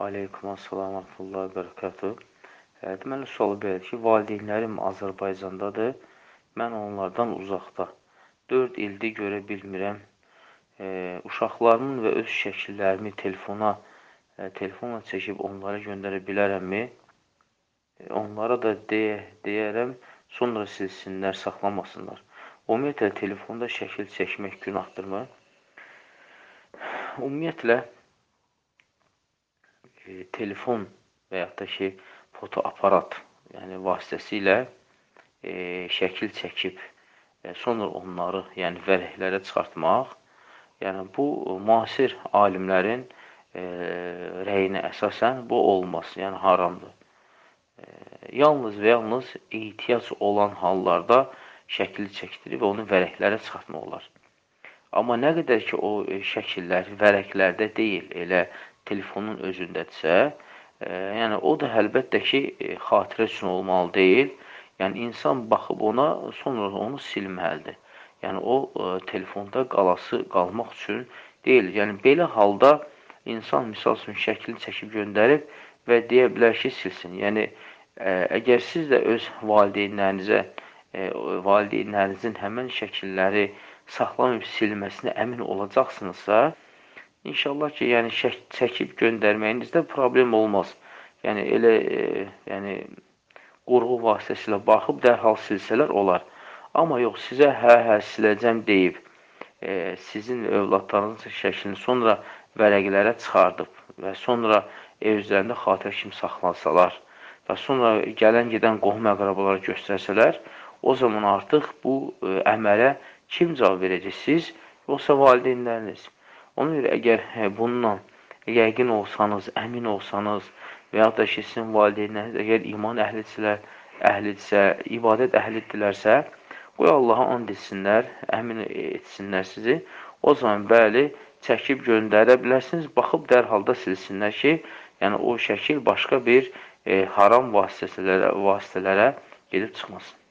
Aleykum assalam, rahmetullah, bərəkatuhu. Deməli, sual belədir ki, valideynlərim Azərbaycandadır, mən onlardan uzaqda. 4 ildir görə bilmirəm. Uşaqlarımın və öz şəkillərimi telefonla çəkib onlara göndərə bilərəmmi? Onlara da deyərəm, sonra silsinlər, saxlamasınlar. Ümumiyyətlə, telefonda şəkil çəkmək günahdırmı? Ümumiyyətlə, telefon və yaxud da ki, fotoaparat vasitəsilə şəkil çəkib, sonra onları vərəqlərə çıxartmaq, bu, müasir alimlərin rəyinə əsasən bu olmaz, haramdır. Yalnız və yalnız ehtiyac olan hallarda şəkil çəkdirib və onu vərəqlərə çıxartmaq olar. Amma nə qədər ki, o şəkillər vərəqlərdə deyil, elə telefonun özündədirsə, o da əlbəttə ki, xatirə üçün olmalı deyil. İnsan baxıb ona, sonra onu silməlidir. O, telefonda qalmaq üçün deyil. Belə halda insan, misal üçün, şəklini çəkib göndərib və deyə bilər ki, silsin. Əgər siz də öz valideynlərinizin həmən şəkilləri saxlamayıb silməsinə əmin olacaqsınızsa, İnşallah ki, çəkib göndərməyinizdə problem olmaz. Qurğu vasitəsilə baxıb dərhal silsələr olar. Amma yox, sizə siləcəm deyib, sizin övladlarınızın şəklini sonra vərəqlərə çıxardıb və sonra ev üzərində xatirə kimi saxlansalar və sonra gələn-gedən qohum-əqrabalara göstərsələr, o zaman artıq bu əmələ kim cavab verəcəksiniz, yoxsa valideynləriniz? Ona görə, əgər bununla yəqin olsanız, əmin olsanız və yaxud da ki, sizin valideynləriniz əgər iman əhlidirsə, ibadət əhlidirlərsə, qoy Allaha and etsinlər, əmin etsinlər sizi. O zaman bəli, çəkib göndərə bilərsiniz, baxıb dərhalda silsinlər ki, o şəkil başqa bir haram vasitələrə gedib çıxmasın.